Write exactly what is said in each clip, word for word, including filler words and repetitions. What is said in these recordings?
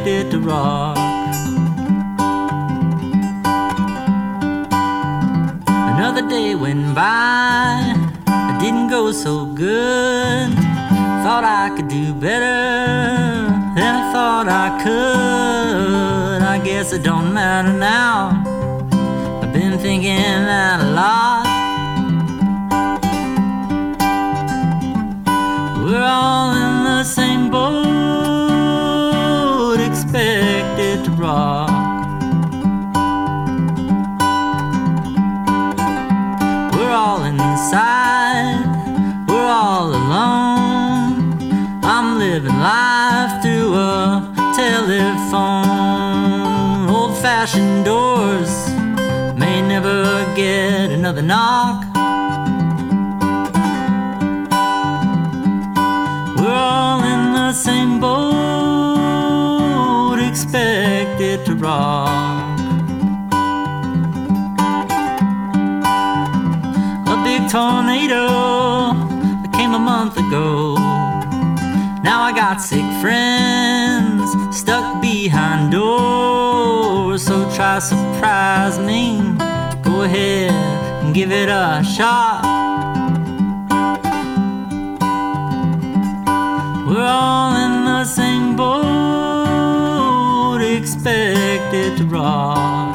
expected to rock. Another day went by, it didn't go so good. Thought I could do better than I thought I could. I guess it don't matter now, I've been thinking that a lot. We're all in the same boat, expected to rock. We're all inside, we're all alone. I'm living life through a telephone. Old-fashioned doors may never get another knock. We're all in the same boat, expected to rock. A big tornado that came a month ago. Now I got sick friends stuck behind doors. So try surprise me, go ahead and give it a shot. We're all in the same boat, expected to rock.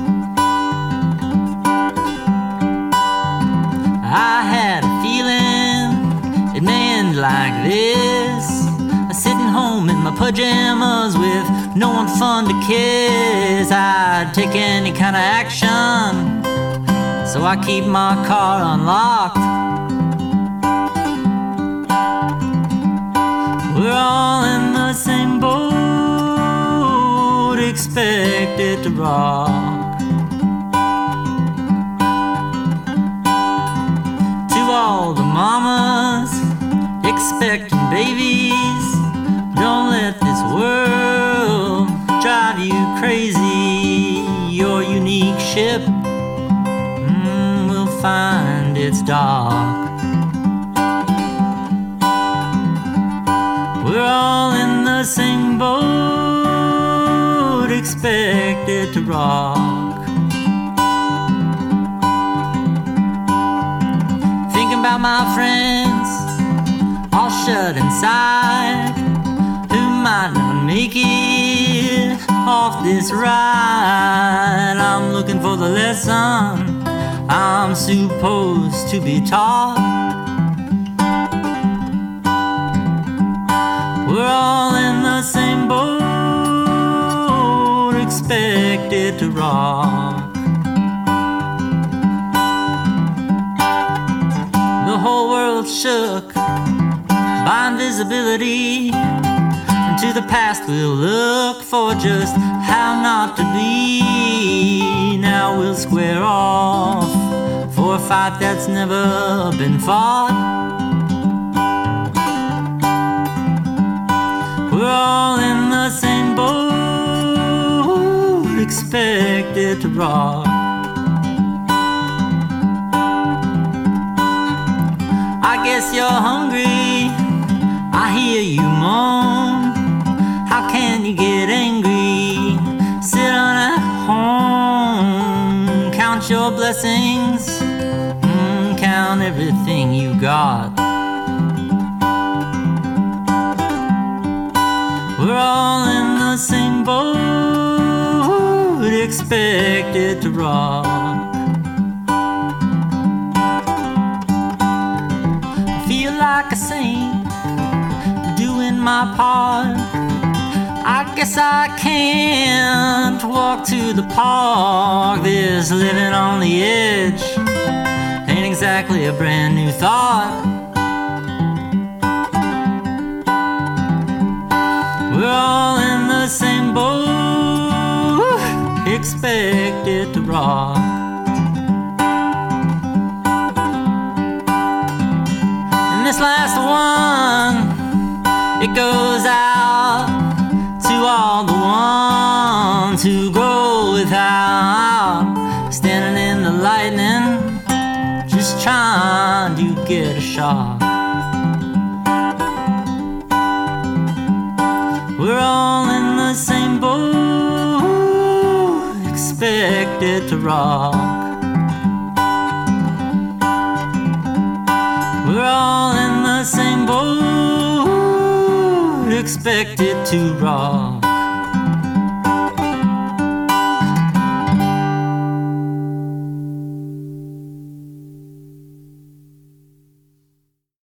I had a feeling it may end like this. I'm sitting home in my pajamas with no one fun to kiss. I'd take any kind of action, so I keep my car unlocked. We're all in the same boat, expected to rock. To all the mamas expecting babies, don't let this world drive you crazy. Your unique ship mm, will find its dock. We're all in the same boat, expected to rock. Thinking about my friends, all shut inside, who might not make it off this ride. I'm looking for the lesson I'm supposed to be taught. We're all in the same boat, expected to rock. The whole world shook by invisibility. To the past we'll look for just how not to be. Now we'll square off for a fight that's never been fought. We're all in the same boat, expected to rock. I guess you're hungry, I hear you moan. How can you get angry? Sit on at home, count your blessings, mm, count everything you got. We're all in the same boat, expected to rock. I feel like a saint, doing my part. I guess I can't walk to the park. This living on the edge ain't exactly a brand new thought. We're all in the same boat, expected to rock. And this last one, it goes out to all the ones who go without, standing in the lightning, just trying to get a shot. We're all in the same expected to rock. We're all in the same boat, expected to rock.